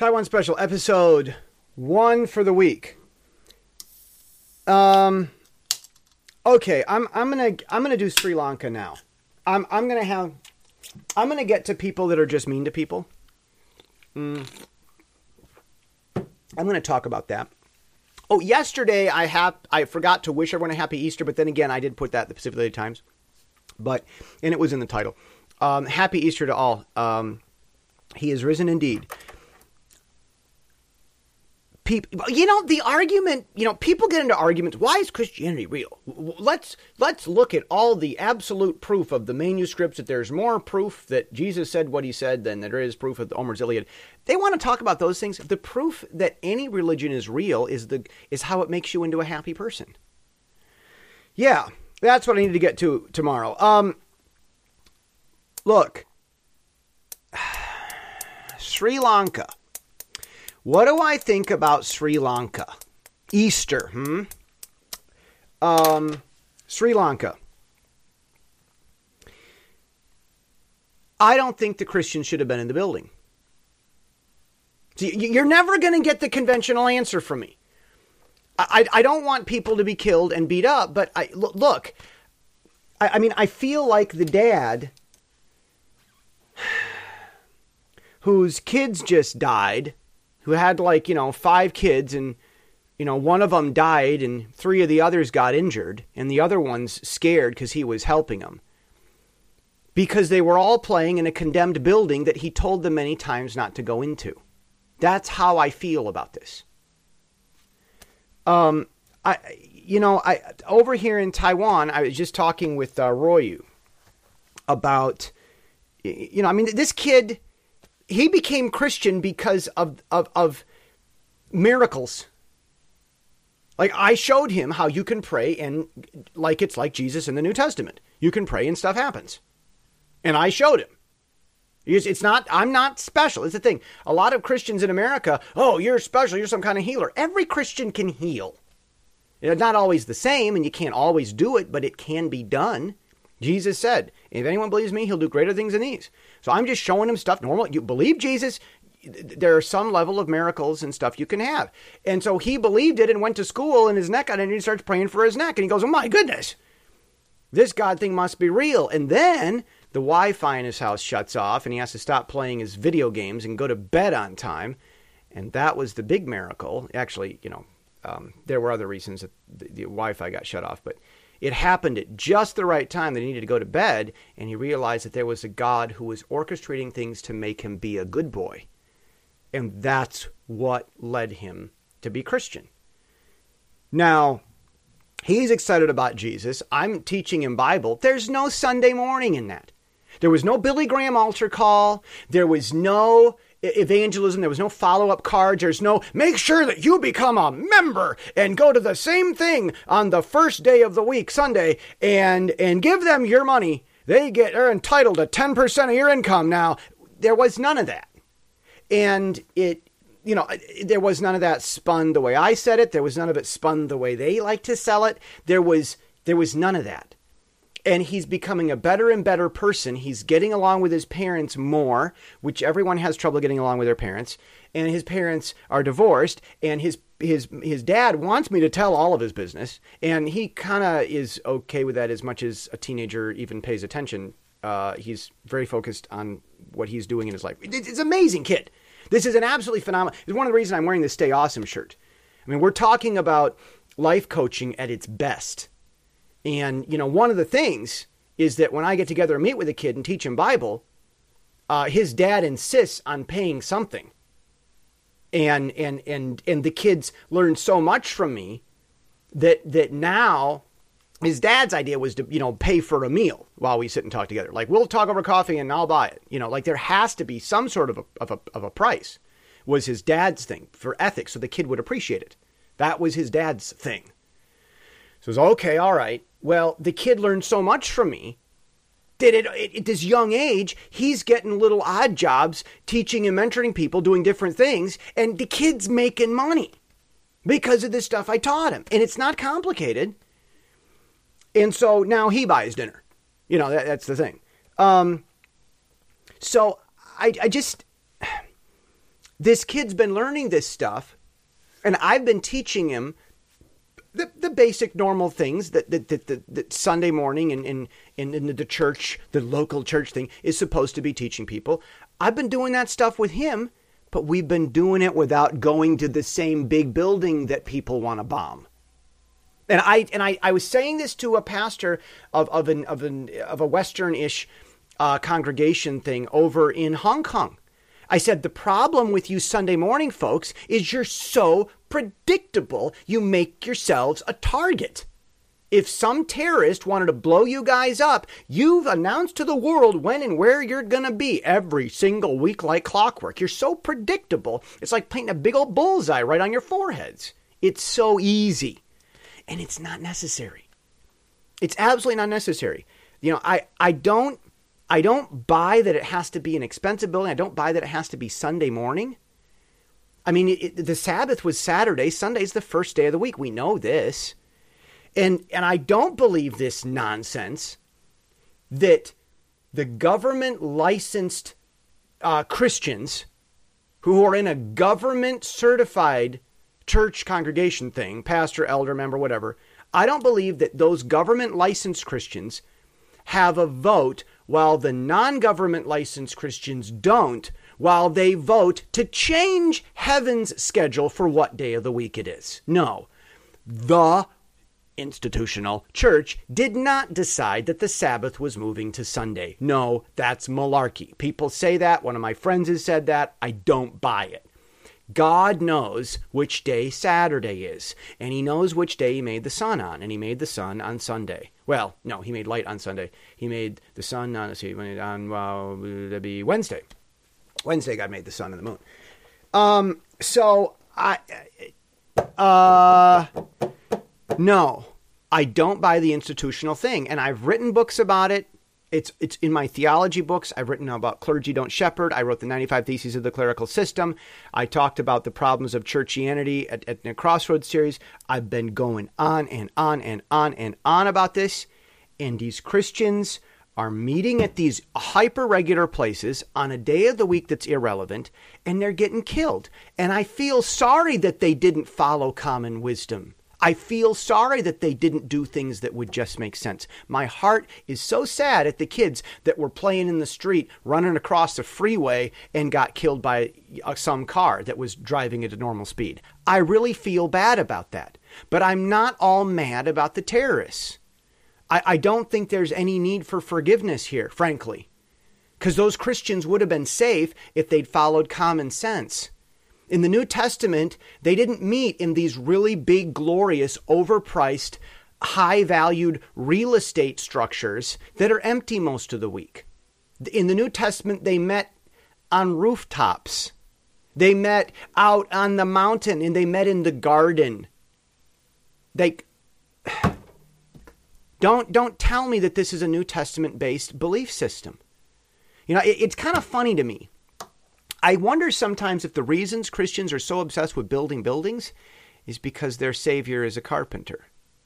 Taiwan Special, episode 1 for the week. Okay, I'm gonna do Sri Lanka now. I'm gonna get to people that are just mean to people. I'm gonna talk about that. Oh, yesterday I forgot to wish everyone a happy Easter, but then again I did put that in the Pacific Daily Times, and it was in the title. Happy Easter to all. He is risen indeed. People, the argument, people get into arguments. Why is Christianity real? Let's look at all the absolute proof of the manuscripts that there's more proof that Jesus said what he said than there is proof of the Homer's Iliad. They want to talk about those things. The proof that any religion is real is how it makes you into a happy person. Yeah, that's what I need to get to tomorrow. Look, Sri Lanka. What do I think about Sri Lanka? Easter, Sri Lanka. I don't think the Christians should have been in the building. See, you're never going to get the conventional answer from me. I don't want people to be killed and beat up, but look, I feel like the dad whose kids just died, who had 5 kids, and one of them died and 3 of the others got injured, and the other one's scared because he was helping them because they were all playing in a condemned building that he told them many times not to go into. That's how I feel about this. Over here in Taiwan, I was just talking with Royu about, this kid. He became Christian because of miracles. Like, I showed him how you can pray and it's like Jesus in the New Testament. You can pray and stuff happens. And I showed him. I'm not special. It's the thing. A lot of Christians in America, oh, you're special. You're some kind of healer. Every Christian can heal. It's not always the same, and you can't always do it, but it can be done. Jesus said, if anyone believes me, he'll do greater things than these. So I'm just showing him stuff normal. You believe Jesus, there are some level of miracles and stuff you can have. And so he believed it and went to school, and his neck got it, and he starts praying for his neck. And he goes, oh my goodness, this God thing must be real. And then the Wi-Fi in his house shuts off, and he has to stop playing his video games and go to bed on time. And that was the big miracle. Actually, there were other reasons that the Wi-Fi got shut off, but it happened at just the right time that he needed to go to bed, and he realized that there was a God who was orchestrating things to make him be a good boy. And that's what led him to be Christian. Now, he's excited about Jesus. I'm teaching him Bible. There's no Sunday morning in that. There was no Billy Graham altar call. There was no evangelism. There was no follow-up cards. There's no make sure that you become a member and go to the same thing on the first day of the week, Sunday, and give them your money. They're entitled to 10% of your income now. There was none of that. And there was none of that spun the way I said it. There was none of it spun the way they like to sell it. There was none of that. And he's becoming a better and better person. He's getting along with his parents more, which everyone has trouble getting along with their parents. And his parents are divorced. And his dad wants me to tell all of his business. And he kind of is okay with that as much as a teenager even pays attention. He's very focused on what he's doing in his life. It's an amazing kid. This is an absolutely phenomenal. It's one of the reasons I'm wearing this Stay Awesome shirt. I mean, we're talking about life coaching at its best. And, one of the things is that when I get together and meet with a kid and teach him Bible, his dad insists on paying something. And the kids learn so much from me that now his dad's idea was to, pay for a meal while we sit and talk together. Like, we'll talk over coffee and I'll buy it. There has to be some sort of a price, was his dad's thing for ethics. So the kid would appreciate it. That was his dad's thing. So it's okay, all right. Well, the kid learned so much from me that at this young age, he's getting little odd jobs, teaching and mentoring people, doing different things, and the kid's making money because of this stuff I taught him. And it's not complicated. And so now he buys dinner. That's the thing. So I just, this kid's been learning this stuff, and I've been teaching him the basic normal things that Sunday morning and in the church, the local church thing is supposed to be teaching people. I've been doing that stuff with him, but we've been doing it without going to the same big building that people want to bomb. And I was saying this to a pastor of a Western-ish congregation thing over in Hong Kong. I said, the problem with you Sunday morning folks is you're so predictable, you make yourselves a target. If some terrorist wanted to blow you guys up, you've announced to the world when and where you're going to be every single week like clockwork. You're so predictable. It's like painting a big old bullseye right on your foreheads. It's so easy. And it's not necessary. It's absolutely not necessary. You know, I don't buy that it has to be an expensive building. I don't buy that it has to be Sunday morning. I mean, the Sabbath was Saturday. Sunday's the first day of the week. We know this. And I don't believe this nonsense that the government licensed Christians who are in a government certified church congregation thing, pastor, elder, member, whatever. I don't believe that those government licensed Christians have a vote while the non-government licensed Christians don't, while they vote to change heaven's schedule for what day of the week it is. No, the institutional church did not decide that the Sabbath was moving to Sunday. No, that's malarkey. People say that. One of my friends has said that. I don't buy it. God knows which day Saturday is, and he knows which day he made the sun on, and he made the sun on Sunday. Well, no, he made light on Sunday. He made the sun on, that'd be Wednesday. Wednesday, God made the sun and the moon. No, I don't buy the institutional thing, and I've written books about it. It's in my theology books. I've written about clergy don't shepherd. I wrote the 95 Theses of the Clerical System. I talked about the problems of churchianity at the Crossroads series. I've been going on and on and on and on about this. And these Christians are meeting at these hyper-regular places on a day of the week that's irrelevant, and they're getting killed. And I feel sorry that they didn't follow common wisdom. I feel sorry that they didn't do things that would just make sense. My heart is so sad at the kids that were playing in the street, running across the freeway, and got killed by some car that was driving at a normal speed. I really feel bad about that. But I'm not all mad about the terrorists. I don't think there's any need for forgiveness here, frankly. Because those Christians would have been safe if they'd followed common sense. In the New Testament, they didn't meet in these really big, glorious, overpriced, high-valued real estate structures that are empty most of the week. In the New Testament, they met on rooftops. They met out on the mountain, and they met in the garden. Don't tell me that this is a New Testament-based belief system. You know, it's kind of funny to me. I wonder sometimes if the reasons Christians are so obsessed with building buildings is because their Savior is a carpenter.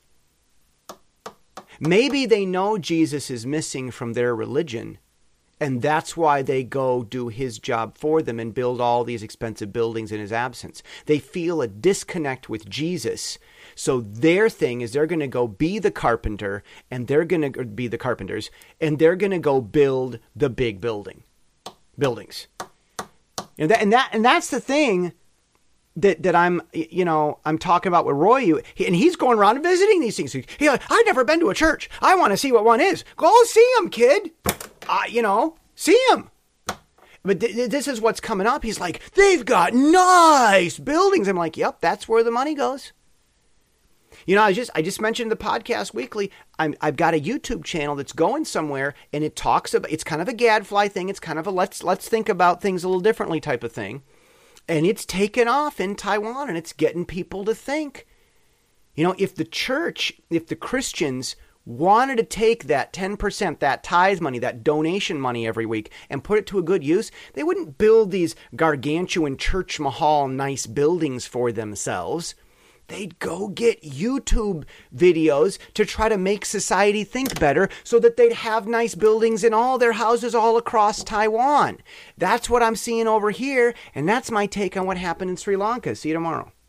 Maybe they know Jesus is missing from their religion, and that's why they go do his job for them and build all these expensive buildings in his absence. They feel a disconnect with Jesus, so their thing is they're going to go be the carpenter, and they're going to be the carpenters, and they're going to go build the big buildings. And that's the thing that I'm talking about with Roy, and he's going around and visiting these things. He's like, I've never been to a church. I want to see what one is. Go see him, kid. See him. But this is what's coming up. He's like, they've got nice buildings. I'm like, yep, that's where the money goes. You know, I just mentioned the podcast weekly. I've got a YouTube channel that's going somewhere, and it talks about, it's kind of a gadfly thing. It's kind of a let's think about things a little differently type of thing. And it's taken off in Taiwan, and it's getting people to think. You know, if the Christians wanted to take that 10%, that tithe money, that donation money every week, and put it to a good use, they wouldn't build these gargantuan church mahal nice buildings for themselves. they'd go get YouTube videos to try to make society think better so that they'd have nice buildings in all their houses all across Taiwan. That's what I'm seeing over here, and that's my take on what happened in Sri Lanka. See you tomorrow.